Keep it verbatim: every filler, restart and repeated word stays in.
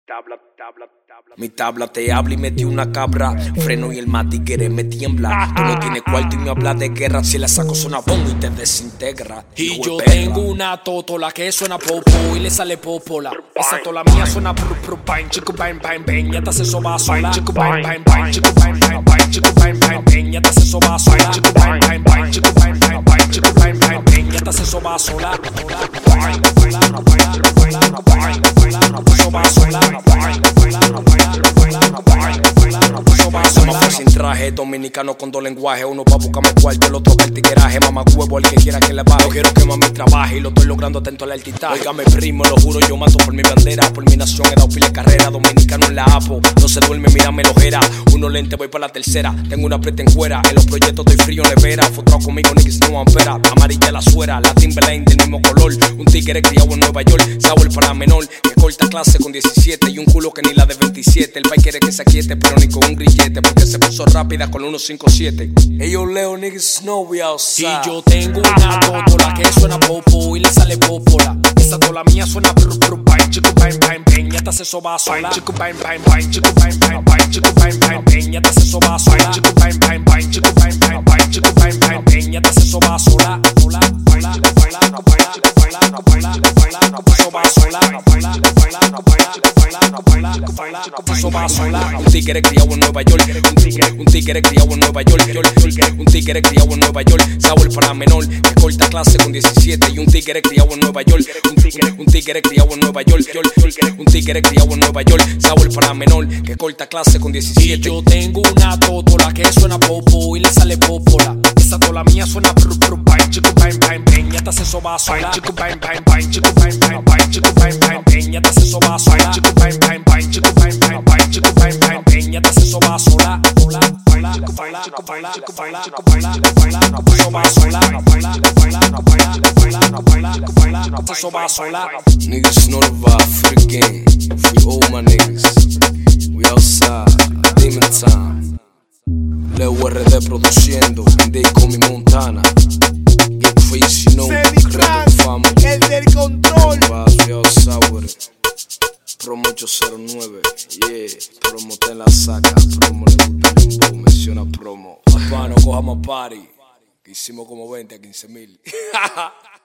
tabla, tabla, tabla. Mi tabla te habla y metí una cabra. Freno y el matiguere me tiembla. Tú no tienes cuarto y me habla de guerra. Si la saco suena bombo y te desintegra. Y yo tengo una totola que suena popo y le sale popola. Esa tola mía suena pru pru pain, chico pain pain pain. Ya te hace soba sola. Chico pain pain pain, chico pain pain pain, chico pain pain pain. Ya te hace soba sola. Chico pain pain pain, chico pain pain pain, chico pain pain pain. Ya te hace soba sola. Sin traje, dominicano con dos lenguajes. Uno pa' buscarme cuarto, el otro pa' el tigueraje. Mamá huevo, el que quiera que le baje. No quiero que mami trabaje y lo estoy logrando atento al altitaje. Óigame primo, lo juro, yo mato por mi bandera. Por mi nación he dado pila de carrera. Dominicano en la apo, no se duerme, mírame la ojera. Uno lente, voy para la tercera. Tengo una preta en fuera. En los proyectos estoy frío, nevera. Fotrado conmigo, niggas no ampera. Amarilla la suera, la Timberlane del mismo color. Un tigre criado en Nueva York, Sauer para menor. Que corta clase con diecisiete y un culo que ni la de veintisiete. El país quiere que se aquiete, pero ni con un grillete. Porque se puso rápida con uno cinco siete. Ellos leo, niggas know we outside. Y yo tengo una totola que suena popo y le sale popola. Esa tola mía suena pru pru pain, chico pain pain pain. Ya te hace soba sola. Chico pain pain pain, chico pain pain pain, chico pain pain pain. Ya te hace soba sola. Chico pain pain pain, chico pain pain pain, chico pain pain pain. Ya te hace soba sola. Sola, baila, baila, baila, baila, baila, baila, soba sola. Baila, baila, baila, baila, baila, soba sola. Un tigre criado en Nueva York. Un tigre, un tigre criado en Nueva York. Un tigre criado en Nueva York. Sauer para menor. Que corta clase con diecisiete. Y un tigre criado en Nueva York. Un tigre, un tigre criado en Nueva York. Un tigre criado en Nueva York. Sauer para menor. Que corta clase con diecisiete. Y yo tengo una totola que suena popo y le sale popola. Esa tola mía suena pru pru pain, chico pain pain pain. Ya te hace soba sola. Chico pain pain pain, chico pain pain pain, chico pain pain pain. Ya te hace soba sola. Chico pain pain pain, chico pain pain pain, chico pain pain pain. Ya te hace soba sola. Sola, baila, chico baila, chico baila, chico baila, chico baila, baila, soba sola. Baila, baila, baila, baila, baila, baila, soba sola. Niggas know the vibe, free game. Free all my niggas. We outside, demon time. Leo R D produciendo, Day con mi Montana. Get crazy, you know, Credo Family. El del control. We outside, Promo ocho cero nueve, yeah. Promo te la saca, Promo le gusta el dembow, menciona Promo. Papá, no cojamos party, que hicimos como veinte a quince mil.